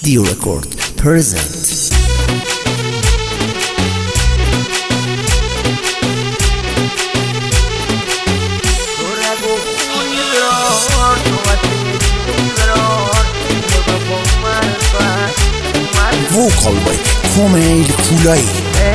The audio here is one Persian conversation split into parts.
Dio Record present. Vocal by Komail Kulay.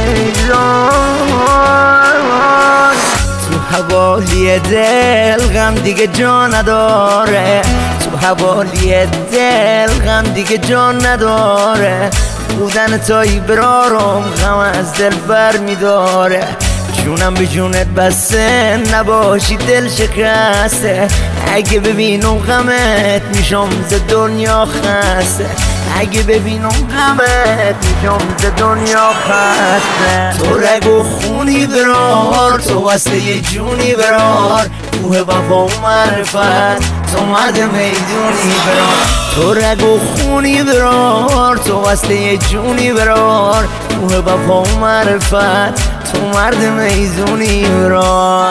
تو حوالی دل غم دیگه جا نداره، تو حوالی دل غم دیگه جا نداره. بودن تایی برارم غم از دل بر میداره. جونم به جونت بسته نباشی دل شکسته. اگه ببینم غمت میشم ز دنیا خسته. اگه ببینم غمت میشم ز دنیا خسته. تو رگ و خونی برار، تو وصله یه جونی برار. کوه وفا و معرفت تو مرد میدونی برار. تو رگ و خونی برار، تو وصله یه جونی برار. کوه وفا و معرفت تو مرد میدونی برار.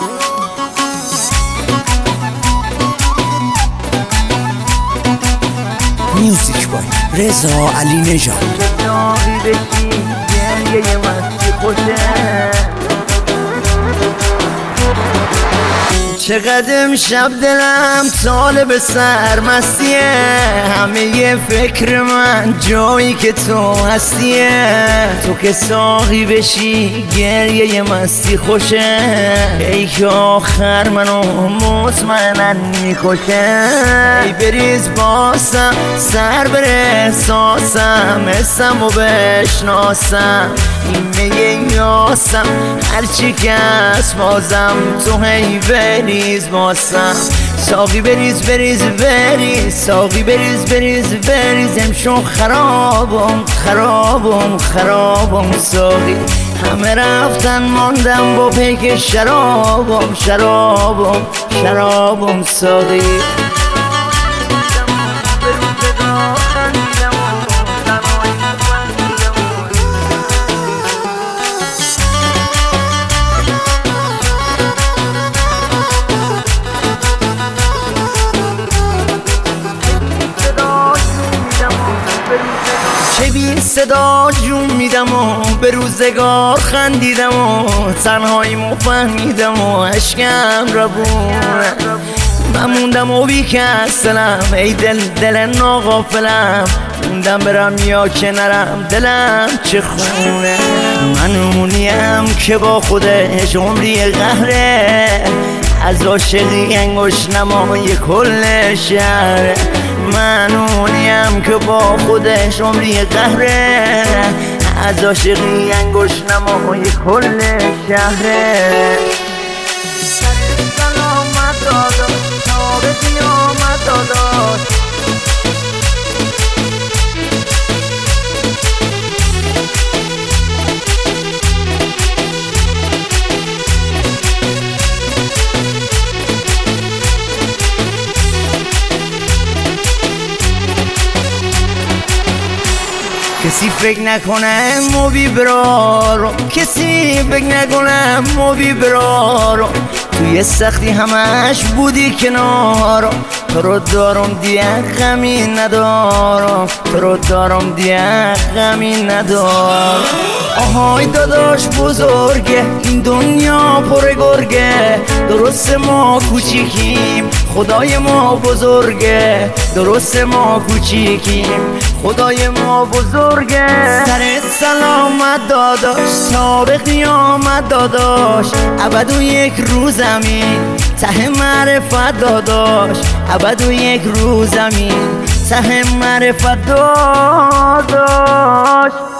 میوزیک بای رضا علی نژاد. جایی بشی گریه مستی خوشه. چقدر امشب دلم طالب سرمستیه. همه یه فکر من جایی که تو هستیه. تو که ساقی بشی گریه مستی خوشه. ای که آخر منو مطمئنن میکشه. ای بریز باسم سر بره ساسم اسم و بشناسم. این میگه یاسم هرچی که از بازم تو هی بریز باسم. ساقی بریز بریز بریز ساقی بریز بریز بریز. امشو خرابم خرابم خرابم ساقی. همه رفتن ماندم با پیک شرابم شرابم شرابم ساقی. چه بی صدا جون میدم و به روزگار خندیدم و تنهاییمو فهمیدم و عشقم را بونه. من موندم و بی کسلم ای دل دل ناغافلم. موندم برم یا که نرم دلم چه خونه. من اونیم که با خودش عمری قهره. از عاشقی انگوش نمای کل شهر. من اونیم که با خودش عمری قهره. از عاشقی انگوش نمای کل شهره. سلامت داداش ناب قیامت داداش. کسی فکر نکنه موبی برارم. کسی فکر نکنه موبی برارم. توی سختی همش بودی کنارم. تو رو دارم دیگه غمی ندارم. تو رو دارم دیگه غمی ندارم. آهای داداش بزرگه این دنیا پر گرگه. درست ما کوچیکیم خدای ما بزرگه. درست ما کوچیکیم خدای ما بزرگه. سر سلامت داداش تا به قیامت داداش. ابد و یک روزمین ته معرفت داداش. ابد و یک روزمین ته معرفت داداش.